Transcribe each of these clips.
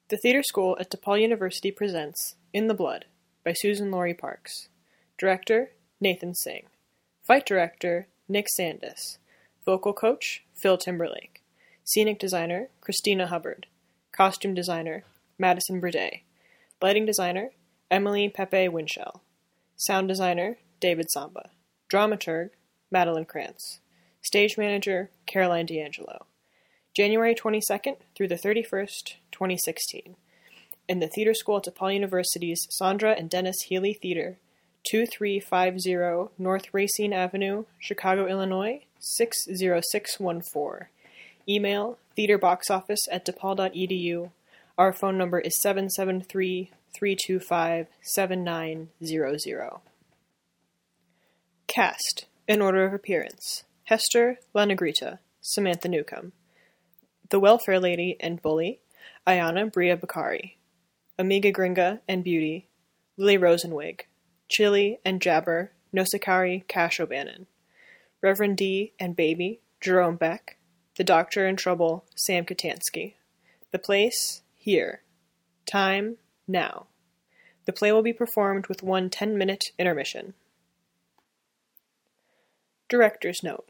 The Theatre School at DePaul University presents In the Blood by Susan Laurie Parks. Director, Nathan Singh. Fight Director, Nick Sandis. Vocal Coach, Phil Timberlake. Scenic Designer, Christina Hubbard. Costume Designer, Madison Brede. Lighting Designer, Emily Pepe Winchell. Sound Designer, David Samba. Dramaturg, Madeline Krantz. Stage Manager, Caroline D'Angelo. January 22nd through the 31st, 2016. In the Theatre School at DePaul University's Sandra and Dennis Healy Theater, 2350 North Racine Avenue, Chicago, Illinois, 60614. Email theaterboxoffice@depaul.edu. Our phone number is 773-325-7900. Cast, in order of appearance: Hester La Negrita, Samantha Newcomb. The Welfare Lady and Bully, Ayana Bria Bakari. Amiga Gringa and Beauty, Lily Rosenwig. Chili and Jabber, Nosikari Cash O'Bannon. Reverend D and Baby, Jerome Beck. The Doctor in Trouble, Sam Katansky. The place, here. Time, now. The play will be performed with one 10-minute intermission. Director's Note.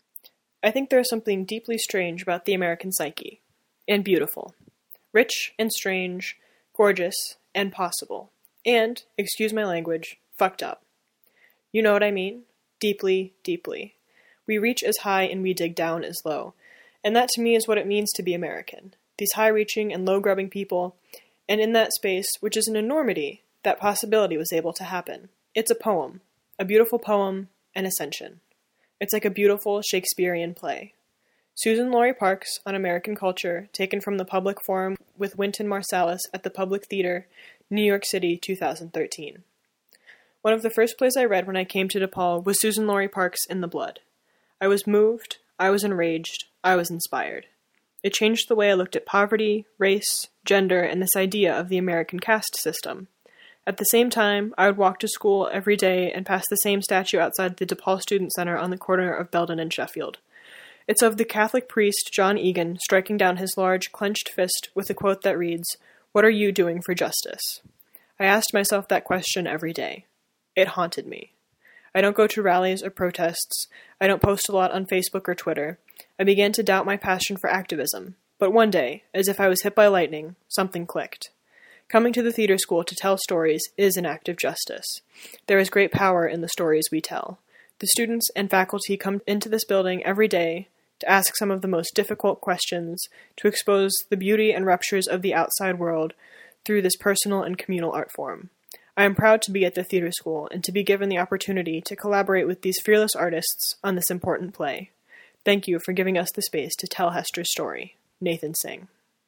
I think there is something deeply strange about the American psyche, and beautiful. Rich and strange, gorgeous and possible, and, excuse my language, fucked up. You know what I mean? Deeply, deeply. We reach as high and we dig down as low, and that to me is what it means to be American. These high-reaching and low-grubbing people, and in that space, which is an enormity, that possibility was able to happen. It's a poem, a beautiful poem, an ascension. It's like a beautiful Shakespearean play. Susan Laurie Parks on American Culture, taken from the Public Forum with Wynton Marsalis at the Public Theater, New York City, 2013. One of the first plays I read when I came to DePaul was Susan Laurie Parks' In the Blood. I was moved, I was enraged, I was inspired. It changed the way I looked at poverty, race, gender, and this idea of the American caste system. At the same time, I would walk to school every day and pass the same statue outside the DePaul Student Center on the corner of Belden and Sheffield. It's of the Catholic priest John Egan striking down his large, clenched fist with a quote that reads, "What are you doing for justice?" I asked myself that question every day. It haunted me. I don't go to rallies or protests. I don't post a lot on Facebook or Twitter. I began to doubt my passion for activism. But one day, as if I was hit by lightning, something clicked. Coming to the theater school to tell stories is an act of justice. There is great power in the stories we tell. The students and faculty come into this building every day to ask some of the most difficult questions, to expose the beauty and ruptures of the outside world through this personal and communal art form. I am proud to be at the theater school and to be given the opportunity to collaborate with these fearless artists on this important play. Thank you for giving us the space to tell Hester's story. Nathan Singh.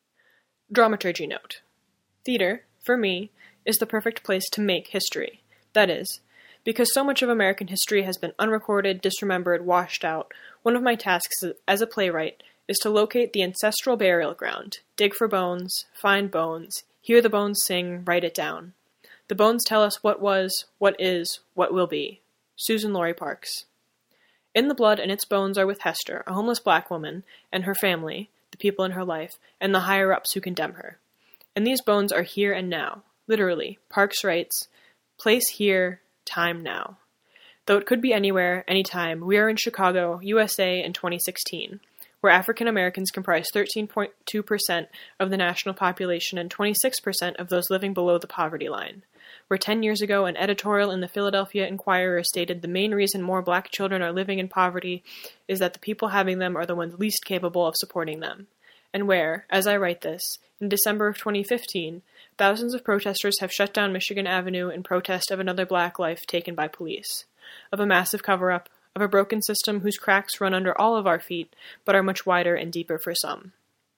Dramaturgy Note. Theater, for me, is the perfect place to make history. That is, because so much of American history has been unrecorded, disremembered, washed out, one of my tasks as a playwright is to locate the ancestral burial ground, dig for bones, find bones, hear the bones sing, write it down. The bones tell us what was, what is, what will be. Susan Laurie Parks. In the Blood and its bones are with Hester, a homeless black woman, and her family, the people in her life, and the higher-ups who condemn her. And these bones are here and now. Literally, Parks writes, "Place here, time now." Though it could be anywhere, anytime, we are in Chicago, USA in 2016, where African Americans comprise 13.2% of the national population and 26% of those living below the poverty line. Where 10 years ago an editorial in the Philadelphia Inquirer stated the main reason more black children are living in poverty is that the people having them are the ones least capable of supporting them. And where, as I write this, in December of 2015, thousands of protesters have shut down Michigan Avenue in protest of another black life taken by police, of a massive cover-up, of a broken system whose cracks run under all of our feet, but are much wider and deeper for some.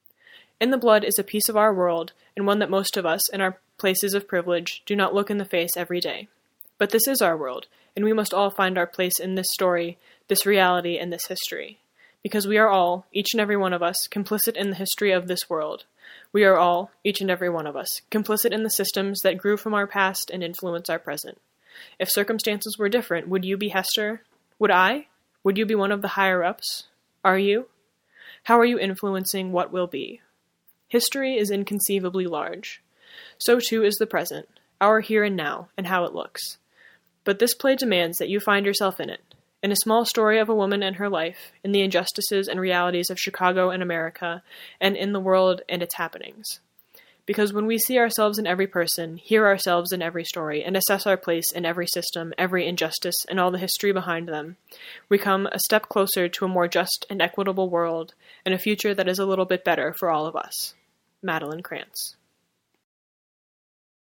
In the Blood is a piece of our world, and one that most of us, in our places of privilege, do not look in the face every day. But this is our world, and we must all find our place in this story, this reality, and this history. Because we are all, each and every one of us, complicit in the history of this world. We are all, each and every one of us, complicit in the systems that grew from our past and influence our present. If circumstances were different, would you be Hester? Would I? Would you be one of the higher-ups? Are you? How are you influencing what will be? History is inconceivably large. So too is the present, our here and now, and how it looks. But this play demands that you find yourself in it, in a small story of a woman and her life, in the injustices and realities of Chicago and America, and in the world and its happenings. Because when we see ourselves in every person, hear ourselves in every story, and assess our place in every system, every injustice, and all the history behind them, we come a step closer to a more just and equitable world, and a future that is a little bit better for all of us. Madeline Krantz.